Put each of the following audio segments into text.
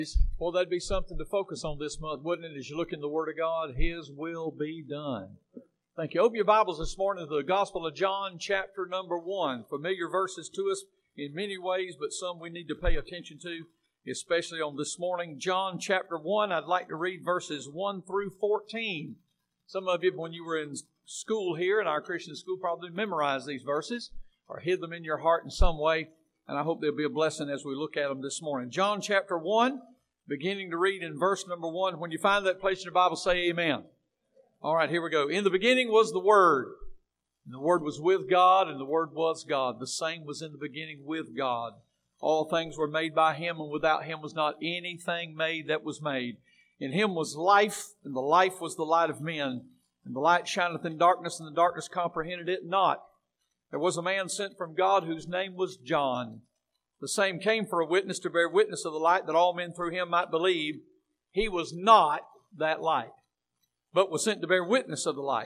Well, that'd be something to focus on this month, wouldn't it? As you look in the Word of God, His will be done. Thank you. Open your Bibles this morning to the Gospel of John, chapter number 1. Familiar verses to us in many ways, but some we need to pay attention to, especially on this morning. John chapter 1, I'd like to read verses 1 through 14. Some of you, when you were in school here, in our Christian school, probably memorized these verses or hid them in your heart in some way. And I hope they'll be a blessing as we look at them this morning. John chapter 1, beginning to read in verse number 1. When you find that place in your Bible, say amen. All right, here we go. In the beginning was the Word. And the Word was with God, and the Word was God. The same was in the beginning with God. All things were made by Him, and without Him was not anything made that was made. In Him was life, and the life was the light of men. And the light shineth in darkness, and the darkness comprehended it not. There was a man sent from God whose name was John. The same came for a witness to bear witness of the light, that all men through him might believe. He was not that light, but was sent to bear witness of the light.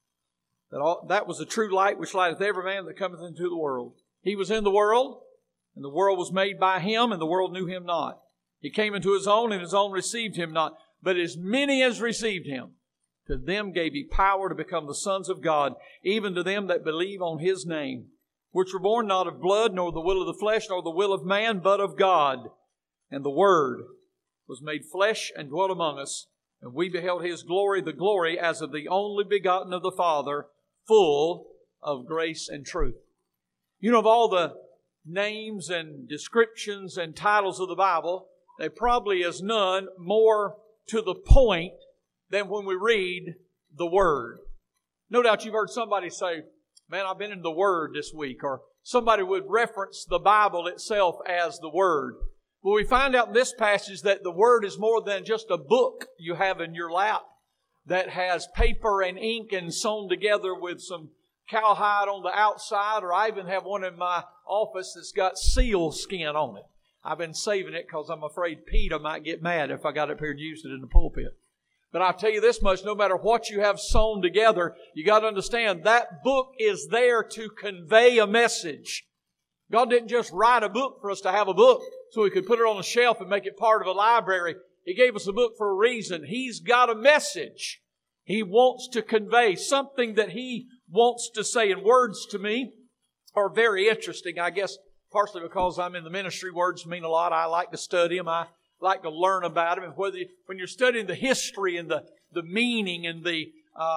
That was the true light which lighteth every man that cometh into the world. He was in the world, and the world was made by Him, and the world knew Him not. He came into His own, and His own received Him not. But as many as received Him, to them gave He power to become the sons of God, even to them that believe on His name, which were born not of blood, nor the will of the flesh, nor the will of man, but of God. And the Word was made flesh and dwelt among us, and we beheld His glory, the glory as of the only begotten of the Father, full of grace and truth. You know, of all the names and descriptions and titles of the Bible, there probably is none more to the point than when we read the Word. No doubt you've heard somebody say, man, I've been in the Word this week, or somebody would reference the Bible itself as the Word. Well, we find out in this passage that the Word is more than just a book you have in your lap that has paper and ink and sewn together with some cowhide on the outside, or I even have one in my office that's got seal skin on it. I've been saving it because I'm afraid Peter might get mad if I got up here and used it in the pulpit. But I'll tell you this much, no matter what you have sewn together, you got to understand that book is there to convey a message. God didn't just write a book for us to have a book so we could put it on a shelf and make it part of a library. He gave us a book for a reason. He's got a message He wants to convey, something that He wants to say. And words to me are very interesting. I guess partially because I'm in the ministry, words mean a lot. I like to study them. I like to learn about them. And when you're studying the history and the meaning and the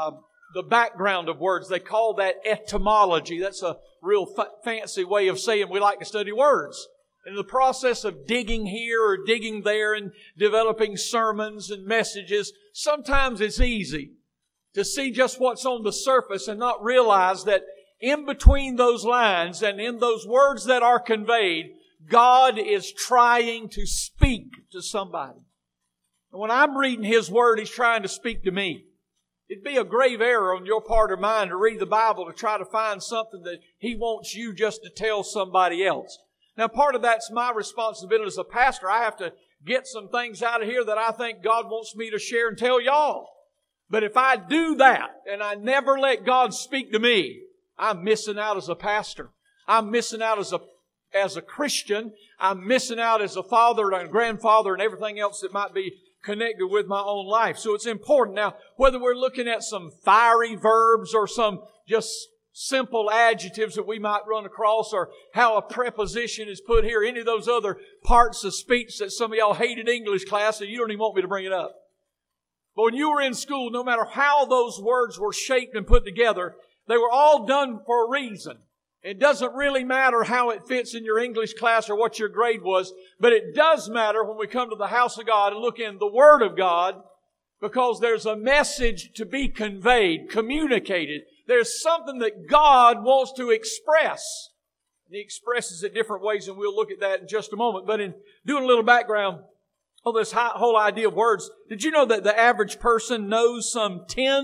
background of words, they call that etymology. That's a real fancy way of saying we like to study words. In the process of digging here or digging there and developing sermons and messages, sometimes it's easy to see just what's on the surface and not realize that in between those lines and in those words that are conveyed, God is trying to speak to somebody. And when I'm reading His Word, He's trying to speak to me. It'd be a grave error on your part or mine to read the Bible to try to find something that He wants you just to tell somebody else. Now, part of that's my responsibility as a pastor. I have to get some things out of here that I think God wants me to share and tell y'all. But if I do that and I never let God speak to me, I'm missing out as a pastor. I'm missing out as a Christian. I'm missing out as a father and a grandfather and everything else that might be connected with my own life. So it's important. Now, whether we're looking at some fiery verbs or some just simple adjectives that we might run across, or how a preposition is put here, any of those other parts of speech that some of y'all hated English class, so you don't even want me to bring it up. But when you were in school, no matter how those words were shaped and put together, they were all done for a reason. It doesn't really matter how it fits in your English class or what your grade was, but it does matter when we come to the house of God and look in the Word of God, because there's a message to be conveyed, communicated. There's something that God wants to express. And He expresses it different ways, and we'll look at that in just a moment. But in doing a little background on this whole idea of words, did you know that the average person knows some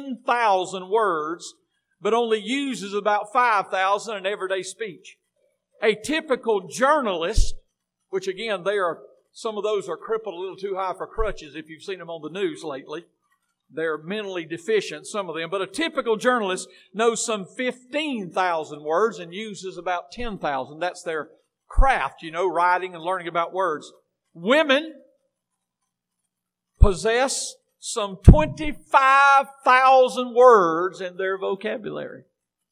10,000 words, but only uses about 5,000 in everyday speech? A typical journalist, which again, some of those are crippled a little too high for crutches if you've seen them on the news lately. They're mentally deficient, some of them. But a typical journalist knows some 15,000 words and uses about 10,000. That's their craft, writing and learning about words. Women possess some 25,000 words in their vocabulary,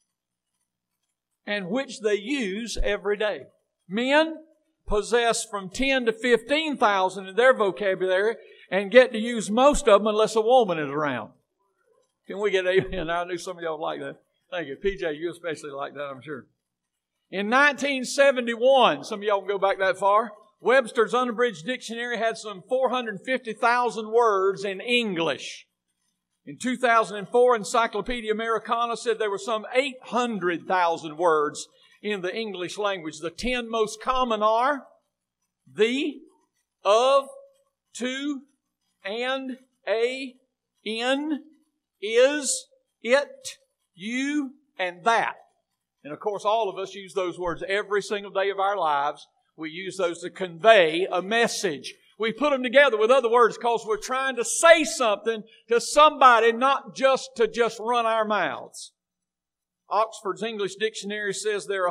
and which they use every day. Men possess from 10 to 15,000 in their vocabulary and get to use most of them unless a woman is around. Can we get amen? I knew some of y'all would like that. Thank you. PJ, you especially like that, I'm sure. In 1971, some of y'all can go back that far, Webster's Unabridged Dictionary had some 450,000 words in English. In 2004, Encyclopedia Americana said there were some 800,000 words in the English language. The 10 most common are the, of, to, and, a, in, is, it, you, and that. And of course, all of us use those words every single day of our lives. We use those to convey a message. We put them together with other words because we're trying to say something to somebody, not just to run our mouths. Oxford's English Dictionary says there are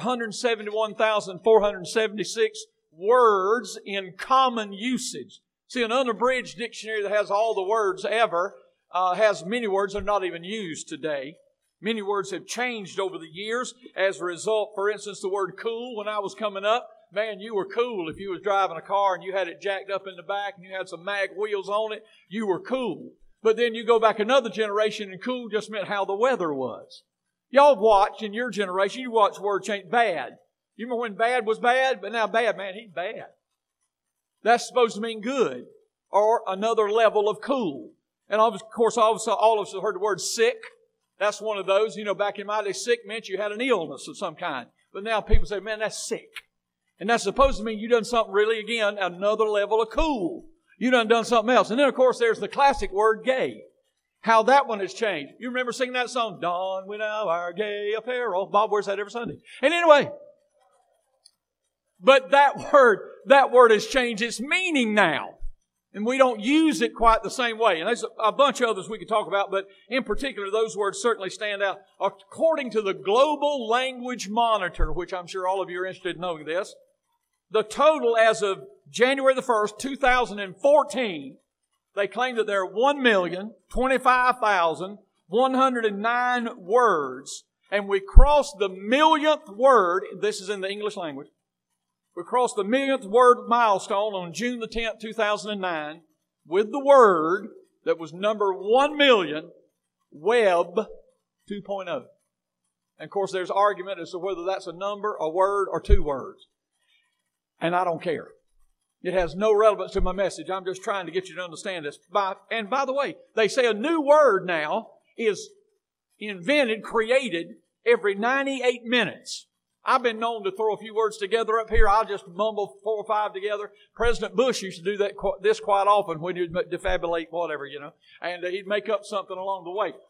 171,476 words in common usage. See, an unabridged dictionary that has all the words ever has many words that are not even used today. Many words have changed over the years. As a result, for instance, the word cool, when I was coming up, man, you were cool if you was driving a car and you had it jacked up in the back and you had some mag wheels on it. You were cool. But then you go back another generation and cool just meant how the weather was. Y'all watched in your generation, you watched word change bad. You remember when bad was bad? But now bad, man, he's bad. That's supposed to mean good or another level of cool. And of course, all of us have heard the word sick. That's one of those. You know, back in my day, sick meant you had an illness of some kind. But now people say, man, that's sick. And that's supposed to mean you done something really, again, another level of cool. You done something else. And then, of course, there's the classic word gay. How that one has changed. You remember singing that song, Don we now our gay apparel. Bob wears that every Sunday. And anyway, but that word has changed its meaning now. And we don't use it quite the same way. And there's a bunch of others we could talk about, but in particular, those words certainly stand out. According to the Global Language Monitor, which I'm sure all of you are interested in knowing this, the total as of January the 1st, 2014, they claim that there are 1,025,109 words. And we crossed the millionth word, this is in the English language, we crossed the millionth word milestone on June the 10th, 2009 with the word that was number 1 million, Web 2.0. And of course there's argument as to whether that's a number, a word, or two words. And I don't care. It has no relevance to my message. I'm just trying to get you to understand this. And by the way, they say a new word now is invented, created every 98 minutes. I've been known to throw a few words together up here. I'll just mumble 4 or 5 together. President Bush used to do this quite often when he'd defabulate whatever, you know. And he'd make up something along the way.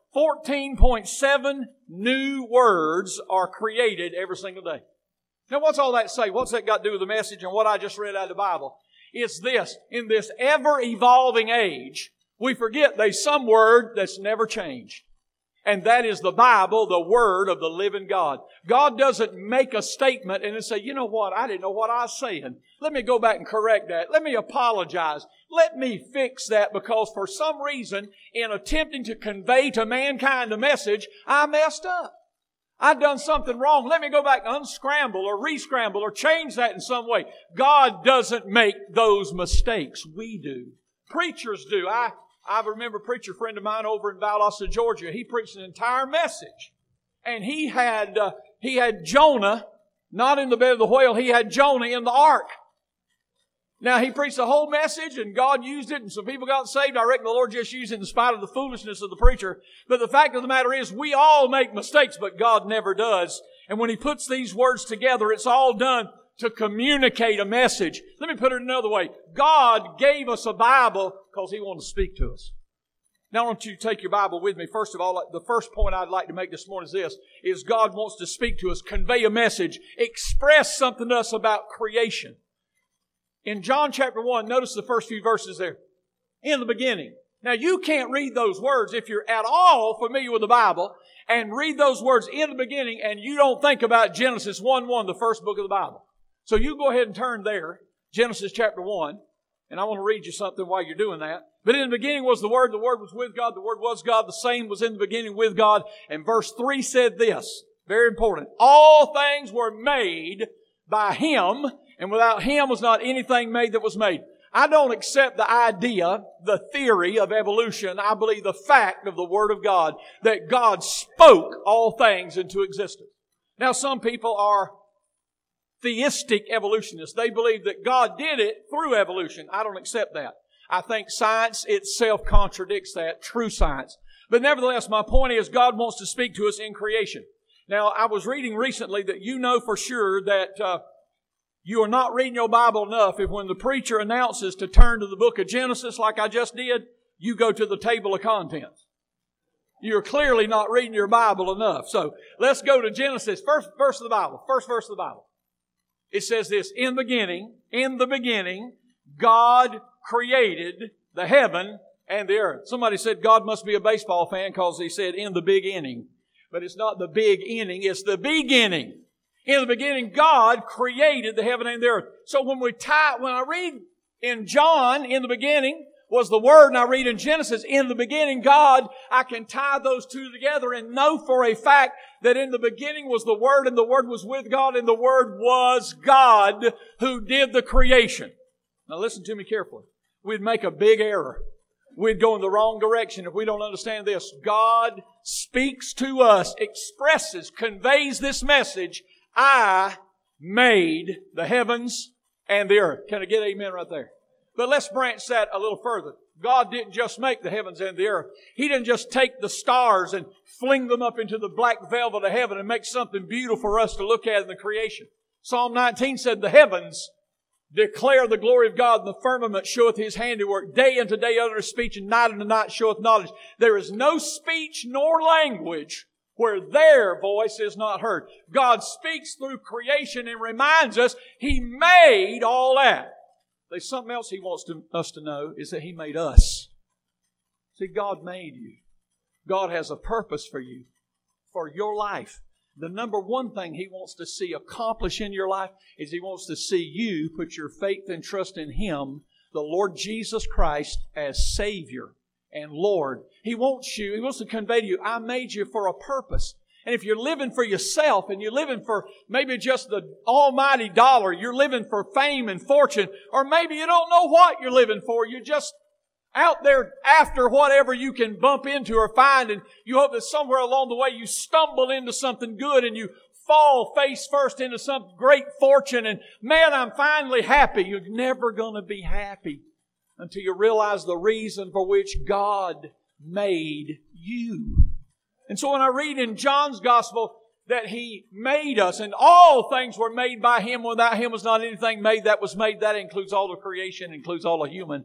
14.7 new words are created every single day. Now what's all that say? What's that got to do with the message and what I just read out of the Bible? It's this. In this ever-evolving age, we forget there's some word that's never changed. And that is the Bible, the Word of the living God. God doesn't make a statement and then say, you know what, I didn't know what I was saying. Let me go back and correct that. Let me apologize. Let me fix that because for some reason, in attempting to convey to mankind a message, I messed up. I've done something wrong. Let me go back and unscramble or rescramble or change that in some way. God doesn't make those mistakes. We do. Preachers do. I remember a preacher friend of mine over in Valdosta, Georgia. He preached an entire message. And he had Jonah, not in the bed of the whale, he had Jonah in the ark. Now, he preached the whole message and God used it and some people got saved. I reckon the Lord just used it in spite of the foolishness of the preacher. But the fact of the matter is, we all make mistakes, but God never does. And when He puts these words together, it's all done to communicate a message. Let me put it another way. God gave us a Bible because He wanted to speak to us. Now, I want you to take your Bible with me. First of all, the first point I'd like to make this morning is this, is God wants to speak to us, convey a message, express something to us about creation. In John chapter 1, notice the first few verses there. In the beginning. Now, you can't read those words if you're at all familiar with the Bible and read those words in the beginning and you don't think about Genesis 1:1, the first book of the Bible. So you go ahead and turn there, Genesis chapter 1. And I want to read you something while you're doing that. But in the beginning was the Word was with God, the Word was God, the same was in the beginning with God. And verse 3 said this, very important, all things were made by Him, and without Him was not anything made that was made. I don't accept the idea, the theory of evolution. I believe the fact of the Word of God, that God spoke all things into existence. Now some people are theistic evolutionists. They believe that God did it through evolution. I don't accept that. I think science itself contradicts that, true science. But nevertheless, my point is God wants to speak to us in creation. Now, I was reading recently that you know for sure that you are not reading your Bible enough if when the preacher announces to turn to the book of Genesis like I just did, you go to the table of contents. You're clearly not reading your Bible enough. So let's go to Genesis, first verse of the Bible. It says this, in the beginning, God created the heaven and the earth. Somebody said God must be a baseball fan because he said in the big inning. But it's not the big inning, it's the beginning. In the beginning, God created the heaven and the earth. So when I read in John, in the beginning was the Word, and I read in Genesis, in the beginning, God, I can tie those two together and know for a fact that in the beginning was the Word, and the Word was with God, and the Word was God who did the creation. Now listen to me carefully. We'd make a big error. We'd go in the wrong direction if we don't understand this. God speaks to us, expresses, conveys this message. I made the heavens and the earth. Can I get amen right there? But let's branch that a little further. God didn't just make the heavens and the earth. He didn't just take the stars and fling them up into the black velvet of heaven and make something beautiful for us to look at in the creation. Psalm 19 said, the heavens declare the glory of God, and the firmament showeth His handiwork. Day unto day uttereth speech, and night unto night showeth knowledge. There is no speech nor language where their voice is not heard. God speaks through creation and reminds us He made all that. There's something else He wants us to know is that He made us. See, God made you. God has a purpose for you, for your life. The number one thing He wants to see accomplish in your life is He wants to see you put your faith and trust in Him, the Lord Jesus Christ, as Savior and Lord. He wants to convey to you, I made you for a purpose. And if you're living for yourself and you're living for maybe just the almighty dollar, you're living for fame and fortune, or maybe you don't know what you're living for, you're just out there after whatever you can bump into or find, and you hope that somewhere along the way you stumble into something good and you fall face first into some great fortune and, man, I'm finally happy. You're never going to be happy until you realize the reason for which God made you. And so when I read in John's Gospel that He made us and all things were made by Him, without Him was not anything made that was made, that includes all of creation, includes all of humankind,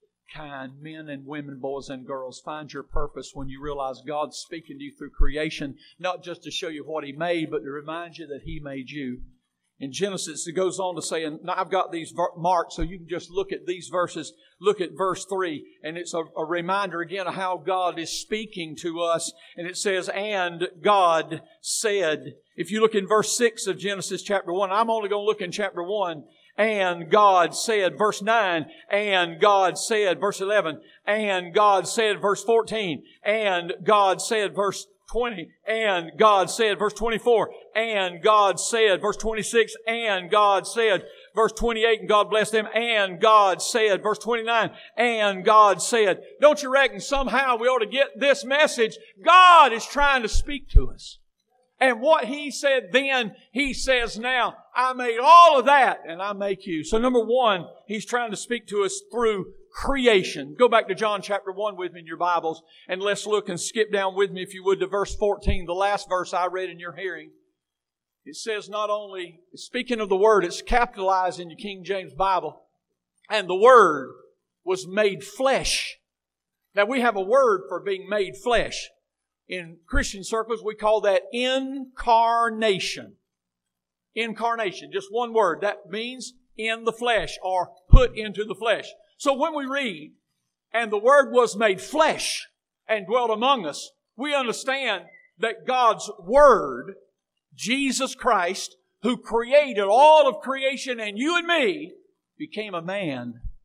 men and women, boys and girls. Find your purpose when you realize God's speaking to you through creation, not just to show you what He made, but to remind you that He made you. In Genesis, it goes on to say, and I've got these marked so you can just look at these verses. Look at verse 3, and it's a reminder again of how God is speaking to us. And it says, and God said. If you look in verse 6 of Genesis chapter 1, I'm only going to look in chapter 1. And God said, verse 9, and God said, verse 11, and God said, verse 14, and God said, verse 20, and God said, verse 24, and God said, verse 26, and God said, verse 28, and God blessed them, and God said, verse 29, and God said. Don't you reckon somehow we ought to get this message? God is trying to speak to us. And what He said then, He says now. I made all of that, and I make you. So number one, He's trying to speak to us through creation. Go back to John chapter 1 with me in your Bibles, and let's look and skip down with me, if you would, to verse 14, the last verse I read in your hearing. It says not only, speaking of the Word, it's capitalized in your King James Bible, and the Word was made flesh. Now we have a word for being made flesh. In Christian circles, we call that incarnation. Incarnation, just one word. That means in the flesh or put into the flesh. So when we read, and the Word was made flesh and dwelt among us, we understand that God's Word, Jesus Christ, who created all of creation and you and me, became a man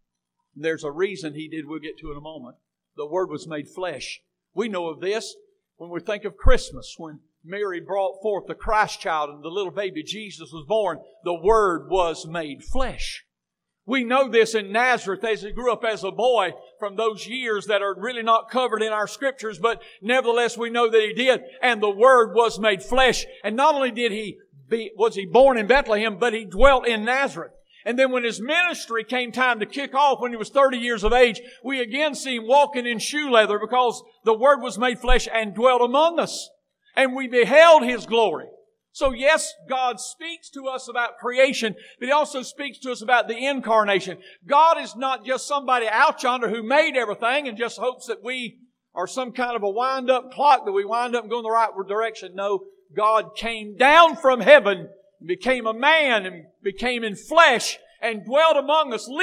There's a reason He did. We'll get to in a moment. The Word was made flesh. We know of this when we think of Christmas, when Mary brought forth the Christ child and the little baby Jesus was born. The Word was made flesh. We know this in Nazareth as He grew up as a boy from those years that are really not covered in our Scriptures, but nevertheless we know that He did. And the Word was made flesh. And not only was He born in Bethlehem, but He dwelt in Nazareth. And then when His ministry came time to kick off when He was 30 years of age, we again see Him walking in shoe leather because the Word was made flesh and dwelt among us. And we beheld His glory. So yes, God speaks to us about creation, but He also speaks to us about the incarnation. God is not just somebody out yonder who made everything and just hopes that we are some kind of a wind-up clock that we wind up and go in the right direction. No, God came down from heaven, became a man and became in flesh and dwelt among us,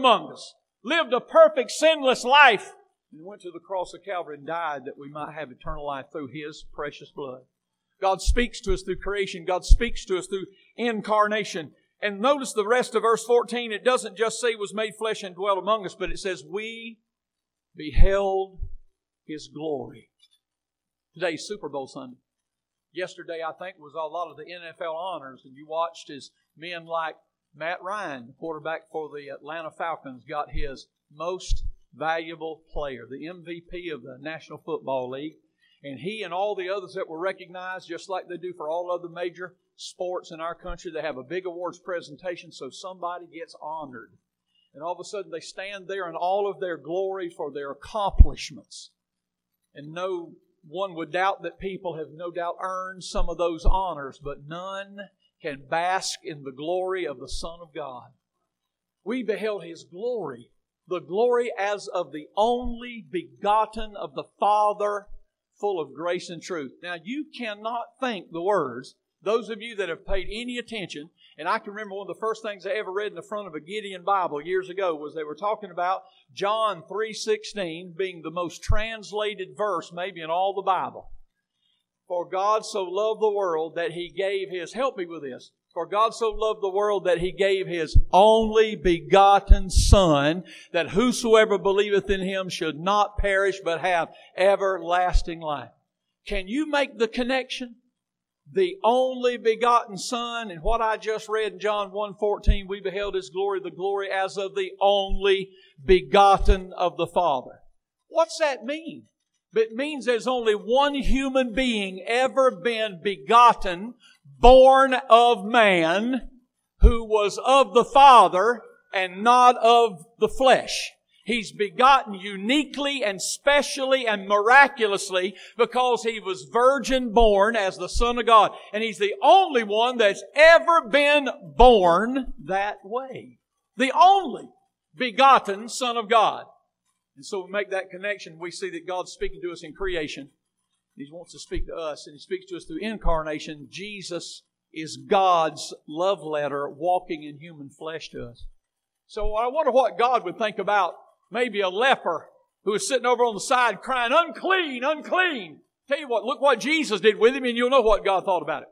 lived a perfect sinless life, and went to the cross of Calvary and died that we might have eternal life through His precious blood. God speaks to us through creation. God speaks to us through incarnation. And notice the rest of verse 14. It doesn't just say He was made flesh and dwelt among us, but it says we beheld His glory. Today's Super Bowl Sunday. Yesterday, I think, was a lot of the NFL honors, and you watched as men like Matt Ryan, the quarterback for the Atlanta Falcons, got his most valuable player, the MVP of the National Football League. And he and all the others that were recognized, just like they do for all other major sports in our country, they have a big awards presentation so somebody gets honored. And all of a sudden they stand there in all of their glory for their accomplishments. And no one would doubt that people have no doubt earned some of those honors, but none can bask in the glory of the Son of God. We beheld His glory, the glory as of the only begotten of the Father, full of grace and truth. Now, you cannot think the words, those of you that have paid any attention, and I can remember one of the first things I ever read in the front of a Gideon Bible years ago was they were talking about John 3:16 being the most translated verse maybe in all the Bible. For God so loved the world that He gave His, help me with this, for God so loved the world that He gave His only begotten Son, that whosoever believeth in Him should not perish but have everlasting life. Can you make the connection? The only begotten Son, and what I just read in John 1:14, we beheld His glory, the glory as of the only begotten of the Father. What's that mean? It means there's only one human being ever been begotten, born of man, who was of the Father and not of the flesh. He's begotten uniquely and specially and miraculously because He was virgin born as the Son of God. And He's the only one that's ever been born that way. The only begotten Son of God. And so we make that connection. We see that God's speaking to us in creation. He wants to speak to us, and He speaks to us through incarnation. Jesus is God's love letter walking in human flesh to us. So I wonder what God would think about maybe a leper who is sitting over on the side crying, unclean, unclean. Tell you what, look what Jesus did with him and you'll know what God thought about it.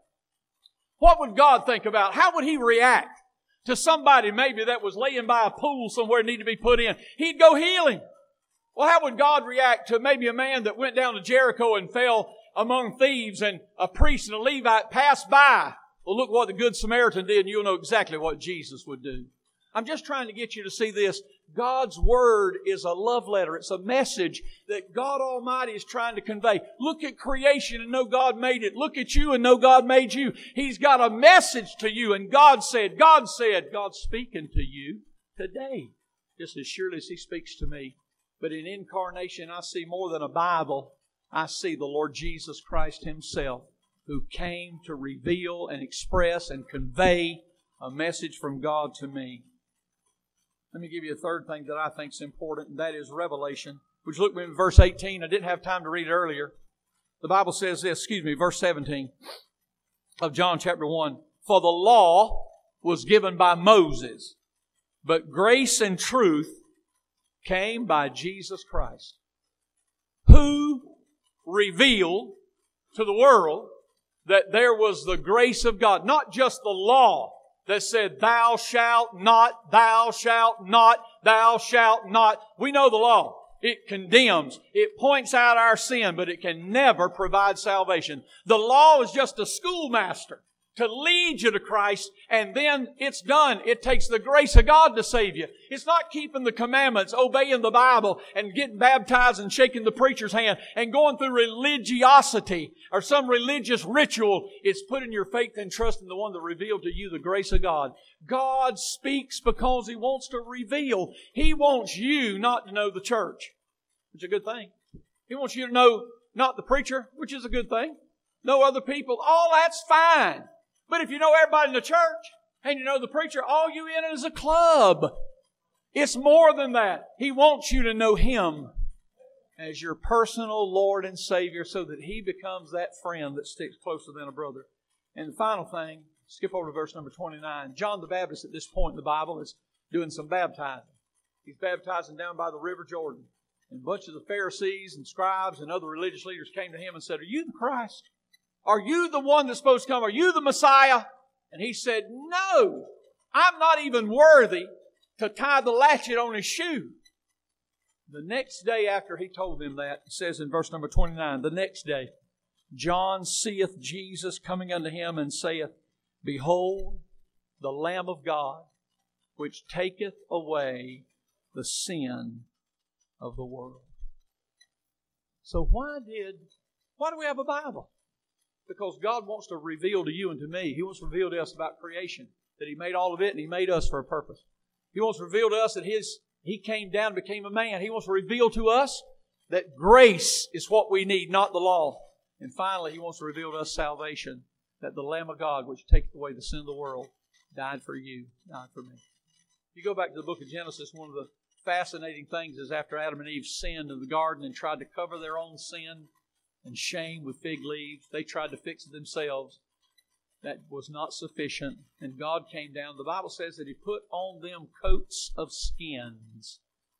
What would God think about? How would He react to somebody maybe that was laying by a pool somewhere and needed to be put in? He'd go heal him. Well, how would God react to maybe a man that went down to Jericho and fell among thieves and a priest and a Levite passed by? Well, look what the Good Samaritan did and you'll know exactly what Jesus would do. I'm just trying to get you to see this. God's Word is a love letter. It's a message that God Almighty is trying to convey. Look at creation and know God made it. Look at you and know God made you. He's got a message to you and God said, God's speaking to you today. Just as surely as He speaks to me. But in incarnation, I see more than a Bible. I see the Lord Jesus Christ Himself, who came to reveal and express and convey a message from God to me. Let me give you a third thing that I think is important, and that is revelation. Would you look at verse 18? I didn't have time to read it earlier. The Bible says this, verse 17 of John chapter 1. For the law was given by Moses, but grace and truth came by Jesus Christ, who revealed to the world that there was the grace of God. Not just the law, that said, thou shalt not, thou shalt not, thou shalt not. We know the law. It condemns. It points out our sin, but it can never provide salvation. The law is just a schoolmaster to lead you to Christ, and then it's done. It takes the grace of God to save you. It's not keeping the commandments, obeying the Bible, and getting baptized and shaking the preacher's hand and going through religiosity or some religious ritual. It's putting your faith and trust in the one that revealed to you the grace of God. God speaks because He wants to reveal. He wants you not to know the church, which is a good thing. He wants you to know not the preacher, which is a good thing. Know other people. All that's fine. But if you know everybody in the church and you know the preacher, all you in is a club. It's more than that. He wants you to know Him as your personal Lord and Savior so that He becomes that friend that sticks closer than a brother. And the final thing, skip over to verse number 29. John the Baptist at this point in the Bible is doing some baptizing. He's baptizing down by the River Jordan. And a bunch of the Pharisees and scribes and other religious leaders came to him and said, are you the Christ? Are you the one that's supposed to come? Are you the Messiah? And he said, no, I'm not even worthy to tie the latchet on his shoe. The next day after he told them that, it says in verse number 29, the next day, John seeth Jesus coming unto him and saith, behold, the Lamb of God, which taketh away the sin of the world. So why do we have a Bible? Because God wants to reveal to you and to me. He wants to reveal to us about creation, that He made all of it and He made us for a purpose. He wants to reveal to us that He came down and became a man. He wants to reveal to us that grace is what we need, not the law. And finally, He wants to reveal to us salvation, that the Lamb of God, which taketh away the sin of the world, died for you, died for me. You go back to the book of Genesis, one of the fascinating things is after Adam and Eve sinned in the garden and tried to cover their own sin and shame with fig leaves. They tried to fix it themselves. That was not sufficient. And God came down. The Bible says that He put on them coats of skins.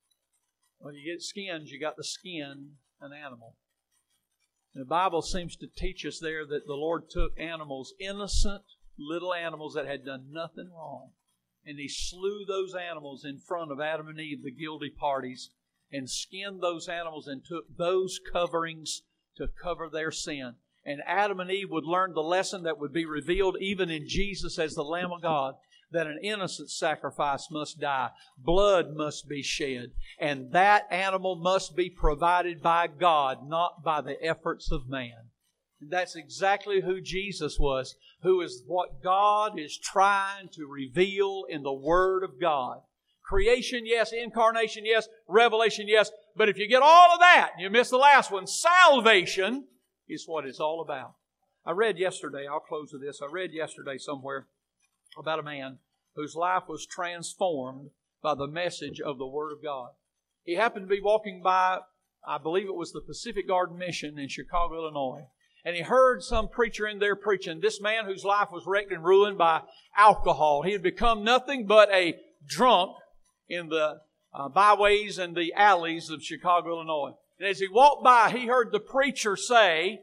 When you get skins, you got the skin, an animal. And the Bible seems to teach us there that the Lord took animals, innocent little animals that had done nothing wrong. And He slew those animals in front of Adam and Eve, the guilty parties, and skinned those animals and took those coverings to cover their sin. And Adam and Eve would learn the lesson that would be revealed even in Jesus as the Lamb of God, that an innocent sacrifice must die. Blood must be shed. And that animal must be provided by God, not by the efforts of man. And that's exactly who Jesus was, who is what God is trying to reveal in the Word of God. Creation, yes. Incarnation, yes. Revelation, yes. But if you get all of that, you miss the last one. Salvation is what it's all about. I read yesterday, I'll close with this. I read yesterday somewhere about a man whose life was transformed by the message of the Word of God. He happened to be walking by, I believe it was the Pacific Garden Mission in Chicago, Illinois. And he heard some preacher in there preaching. This man whose life was wrecked and ruined by alcohol. He had become nothing but a drunk in the byways and the alleys of Chicago, Illinois. And as he walked by, he heard the preacher say,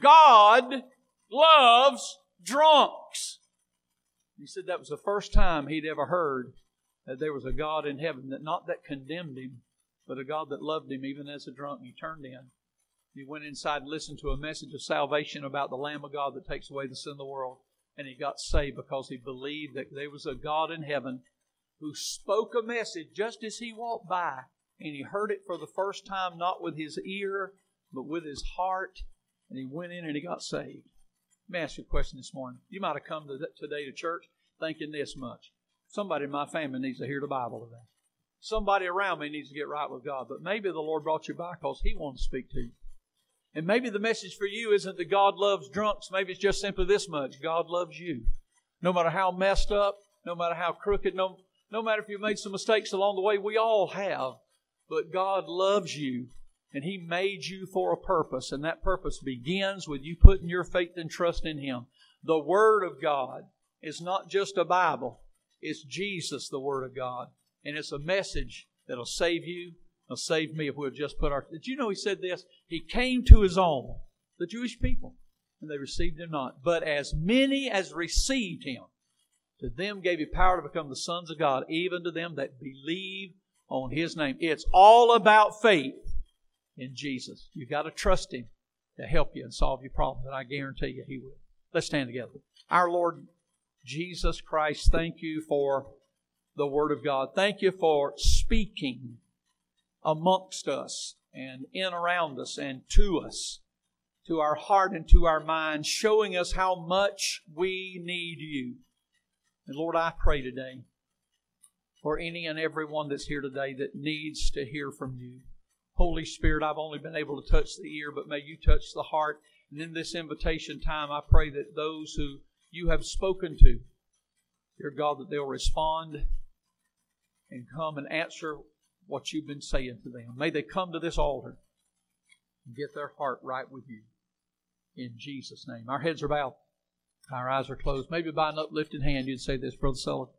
God loves drunks. He said that was the first time he'd ever heard that there was a God in heaven, that not that condemned him, but a God that loved him even as a drunk. He turned in. He went inside and listened to a message of salvation about the Lamb of God that takes away the sin of the world. And he got saved because he believed that there was a God in heaven who spoke a message just as he walked by. And he heard it for the first time, not with his ear, but with his heart. And he went in and he got saved. Let me ask you a question this morning. You might have come today to church thinking this much. Somebody in my family needs to hear the Bible today. Somebody around me needs to get right with God. But maybe the Lord brought you by because He wanted to speak to you. And maybe the message for you isn't that God loves drunks. Maybe it's just simply this much. God loves you. No matter how messed up, no matter how crooked, no matter if you've made some mistakes along the way, we all have. But God loves you, and He made you for a purpose, and that purpose begins with you putting your faith and trust in Him. The Word of God is not just a Bible. It's Jesus, the Word of God. And it's a message that'll save you, it'll save me if we'll just put our... Did you know He said this? He came to His own, the Jewish people, and they received Him not. But as many as received Him, To them gave you power to become the sons of God, even to them that believe on His name. It's all about faith in Jesus. You've got to trust Him to help you and solve your problems, and I guarantee you He will. Let's stand together. Our Lord Jesus Christ, thank You for the Word of God. Thank You for speaking amongst us and in around us and to us, to our heart and to our mind, showing us how much we need You. And Lord, I pray today for any and every one that's here today that needs to hear from You. Holy Spirit, I've only been able to touch the ear, but may You touch the heart. And in this invitation time, I pray that those who You have spoken to, dear God, that they'll respond and come and answer what You've been saying to them. May they come to this altar and get their heart right with You. In Jesus' name. Our heads are bowed. Our eyes are closed. Maybe by an uplifted hand you'd say this, Brother Sullivan.